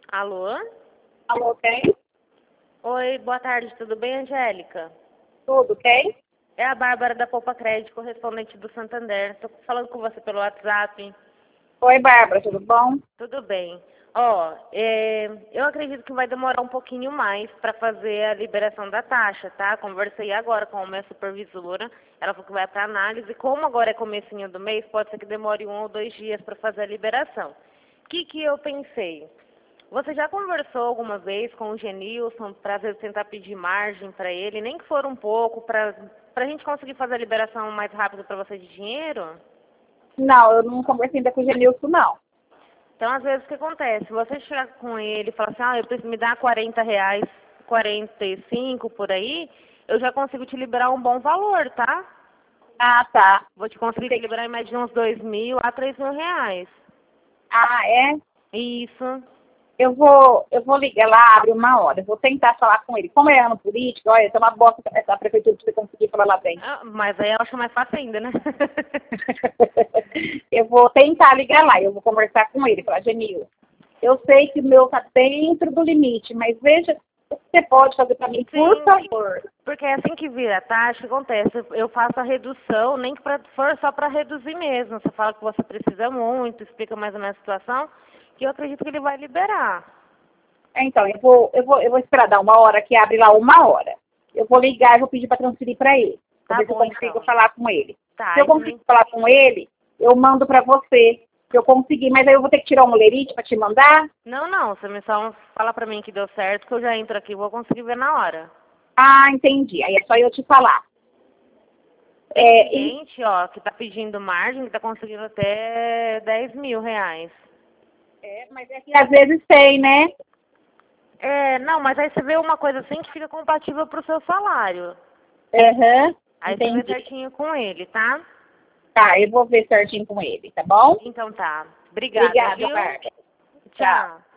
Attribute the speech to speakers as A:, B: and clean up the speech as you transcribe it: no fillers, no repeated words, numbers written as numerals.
A: Alô?
B: Alô, quem?
A: Oi, boa tarde, tudo bem, Angélica?
B: Tudo, quem?
A: É a Bárbara da Poupa Crédito, correspondente do Santander. Estou falando com você pelo WhatsApp.
B: Oi, Bárbara, tudo bom?
A: Tudo bem. Eu acredito que vai demorar um pouquinho mais para fazer a liberação da taxa, tá? Conversei agora com a minha supervisora, ela falou que vai para análise. Como agora é comecinho do mês, pode ser que demore 1 ou 2 dias para fazer a liberação. O que eu pensei? Você já conversou alguma vez com o Genilson para às vezes tentar pedir margem para ele, nem que for um pouco, para a gente conseguir fazer a liberação mais rápido para você de dinheiro?
B: Não, eu não conversei ainda com o Genilson, não.
A: Então, às vezes, o que acontece? Se você chegar com ele e falar assim, eu preciso me dar R$ 40, 45 por aí, eu já consigo te liberar um bom valor, tá?
B: Ah, tá.
A: Vou te conseguir te liberar em mais de uns 2.000 a R$ 3.000.
B: Ah, é?
A: Isso.
B: Eu vou ligar lá, abre 1 hora. Eu vou tentar falar com ele. Como é ano político, olha, é uma bosta essa prefeitura pra você conseguir falar lá bem.
A: Ah, mas aí eu acho mais fácil ainda, né?
B: Eu vou tentar ligar lá, eu vou conversar com ele, falar, Genil, eu sei que o meu tá dentro do limite, mas veja o que você pode fazer para mim, por
A: Sim,
B: favor.
A: porque é assim que vira a taxa, acontece, eu faço a redução, nem que for só para reduzir mesmo. Você fala que você precisa muito, explica mais ou menos a situação, que eu acredito que ele vai liberar.
B: Então, eu vou esperar dar 1 hora, que abre lá 1 hora. Eu vou ligar e vou pedir para transferir para ele. Vou
A: Tá
B: ver se eu
A: bom,
B: consigo
A: então.
B: falar com ele. Se
A: Tá,
B: eu
A: e também.
B: conseguir falar com ele, eu mando para você. Se eu conseguir, mas aí eu vou ter que tirar um lerite para te mandar.
A: Não, você me só fala pra mim que deu certo, que eu já entro aqui e vou conseguir ver na hora.
B: Ah, entendi. Aí é só eu te falar.
A: Tem
B: E
A: cliente, que tá pedindo margem, que tá conseguindo até R$ 10.000.
B: mas é que às vezes tem, né?
A: Não, mas aí você vê uma coisa assim que fica compatível pro seu salário.
B: Aham,
A: Aí você vê
B: entendi.
A: certinho com ele, tá?
B: Tá, eu vou ver certinho com ele, tá bom?
A: Então tá. Obrigada,
B: Obrigada,
A: viu?
B: Bárbara. Tchau.
A: Tchau.